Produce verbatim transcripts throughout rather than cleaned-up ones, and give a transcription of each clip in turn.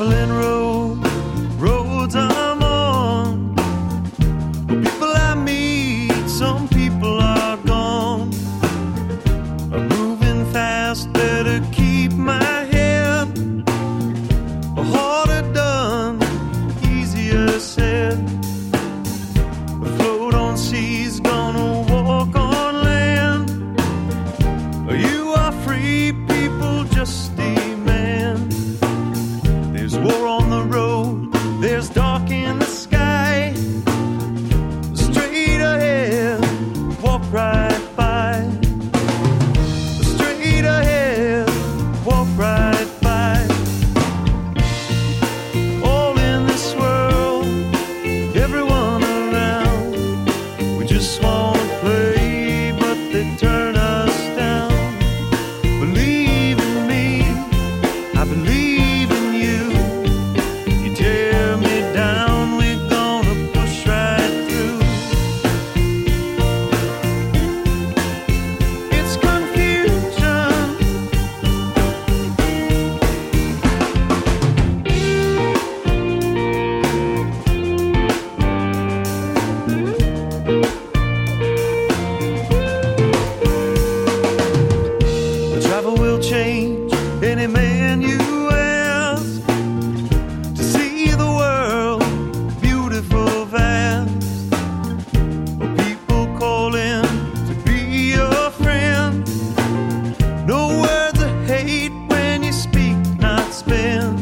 traveling road, roads I'm on. People I meet, some people are gone. I'm moving fast, better keep my head. Harder done, easier said. Float on seas, gonna walk on land. You are free people, just demand. There's war on the road, there's dark in the sky. Straight ahead, walk right by. Straight ahead, walk right by. All in this world, everyone around. We just want to play, but they turn us down. Believe in me, I believe in you. You tear me down, we're gonna push right through. It's confusion. The travel will change any man you ask to see the world beautiful, vast. People calling to be your friend. No words of hate when you speak, not spend.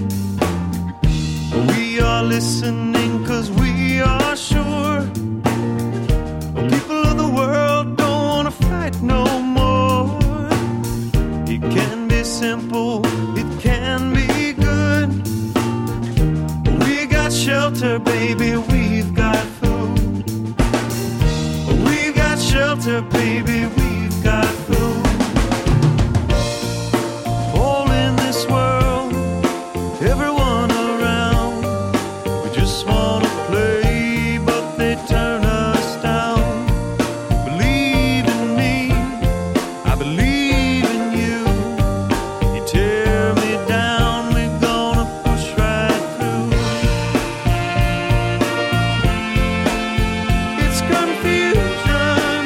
We are listening cause we are sure. People of the world don't wanna fight no more. It can be simple, it can be good. We got shelter, baby, we've got food. We've got shelter, baby, we've got food. All in this world, everyone around. We just wanna play, but they turn us down. Believe in me, I believe in you. You tear me down, we're gonna push right through. It's confusion.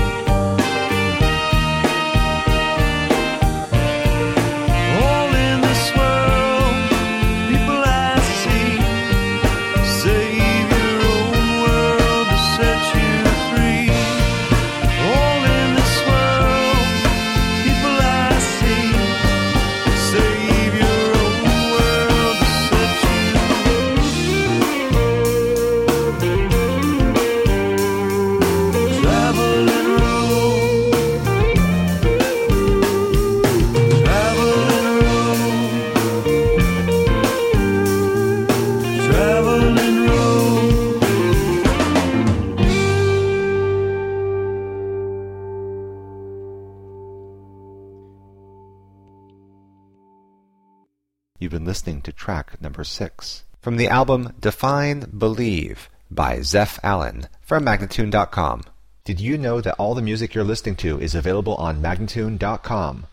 All in this world, people I see. Save your own world to set you free. All in this world, people I see. Save your own world to set you free. Traveling road, traveling road, traveling road. You've been listening to track number six from the album Define Believe by Zeph Allen from Magnatune dot com. Did you know that all the music you're listening to is available on Magnatune dot com?